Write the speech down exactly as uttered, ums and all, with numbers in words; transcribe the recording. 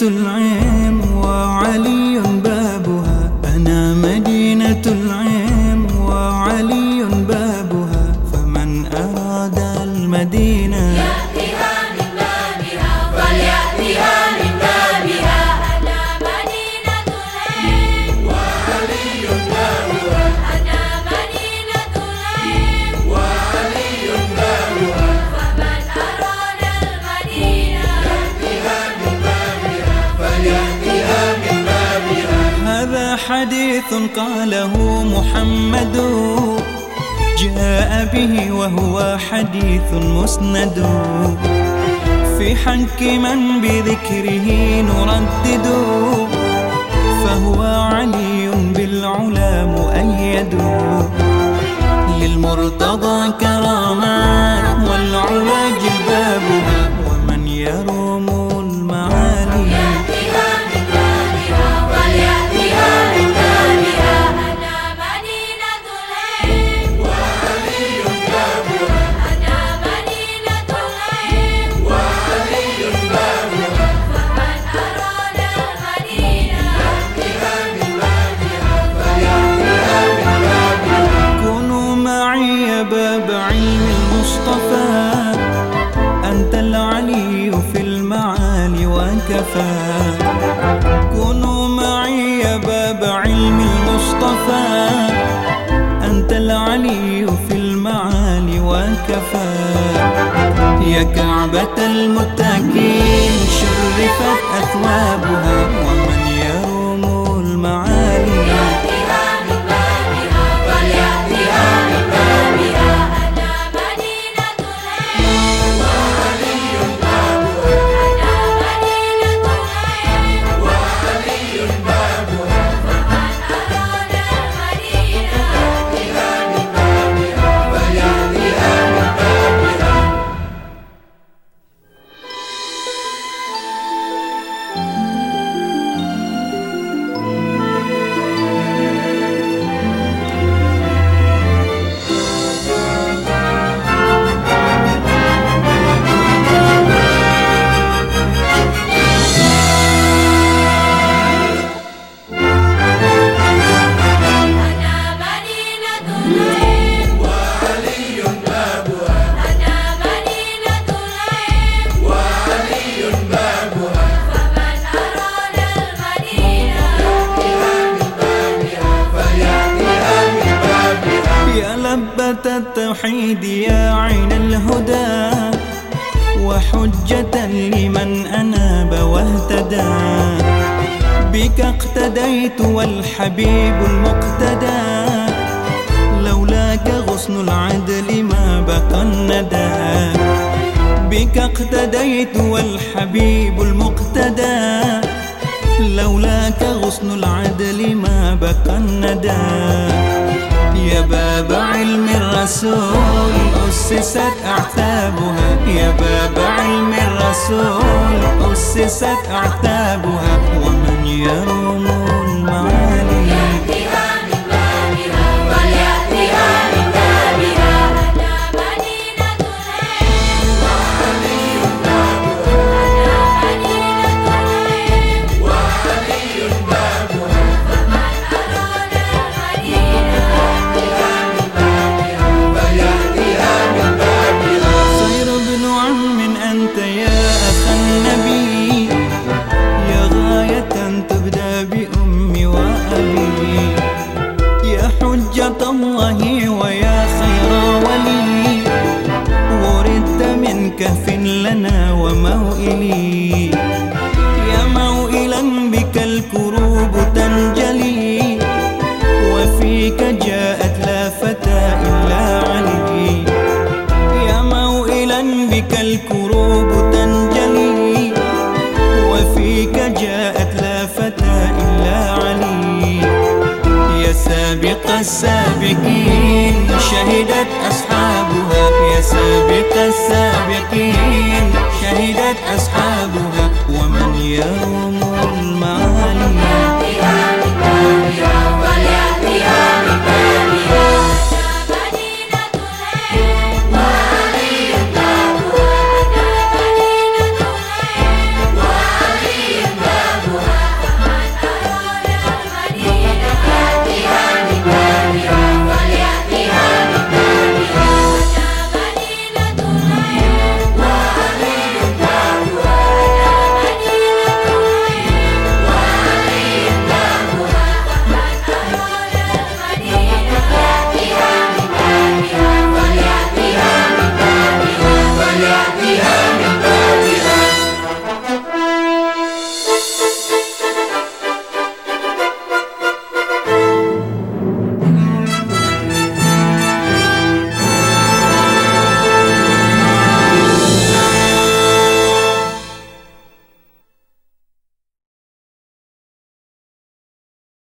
العلم وعلي بابها، أنا مدينة العلم وعلي بابها، فمن أراد المدينة يأتيها من بابها، فليأتيها من بابها. أنا مدينة العلم وعلي بابها، أنا مدينة العلم وعلي بابها، فمن أراد المدينة يأتيها من بابها، فليأتيها من بابها. هذا حديث قاله محمد، جاء به وهو حديث مسند، في حق من بذكره نردد، فهو علي بالعلا مؤيد، للمرتضى كرامات والعلا جلبابها، ومن يروم المعالي يأتيها من بابها، وليأتيها من بابها. أنا مدينة العلم وعلي بابها، أنا مدينة العلم وعلي بابها، فمن أراد المدينة يأتيها من بابها، فليأتيها من بابها. كونوا معي يا باب علم المصطفى، أنت العلي في المعالي وكفى. كونوا معي يا باب علم المصطفى، أنت العلي في المعالي وكفى. يا كعبة المتقين شرفت أثوابها، ومن يروم المعالي يأتيها من بابها، وليأتيها من بابها. أنا مدينة العلم وعلي بابها، أنا مدينة العلم وعلي بابها، فمن أراد المدينة يأتيها من بابها، وليأتيها من بابها. التوحيد يا عين الهدى، وحجة لمن أناب واهتدى. بك اقتديت والحبيب المقتدى، لولاك غصن العدل ما بقى الندى. بك اقتديت والحبيب المقتدى، لولاك غصن العدل ما بقى الندى. يا باب علم الرسول أسست أعتابها، يا باب علم الرسول أسست أعتابها، ومن يروم المعالي يأتيها من بابها، وليأتيها من بابها. أنا مدينة العلم وعلي بابها، أنا مدينة العلم وعلي بابها، فمن أراد المدينة يأتيها من بابها، فليأتيها من بابها. صير ابن عم أنت يا أخا النبي، يا غاية تبدأ بأمي وأبي. يا حجة الله ويا خير ولي، وردت من كهف لنا وموئلي. يا موئلا بك الكروب تنجلي، وفيك جاءت لا فتى إلا علي. يا موئلا بك الكروب تنجلي، وفيك جاءت لا فتى إلا علي. يا سابق السابقين شهدت أصحابها، يا سابق السابقين شهدت أصحابها، ومن يروم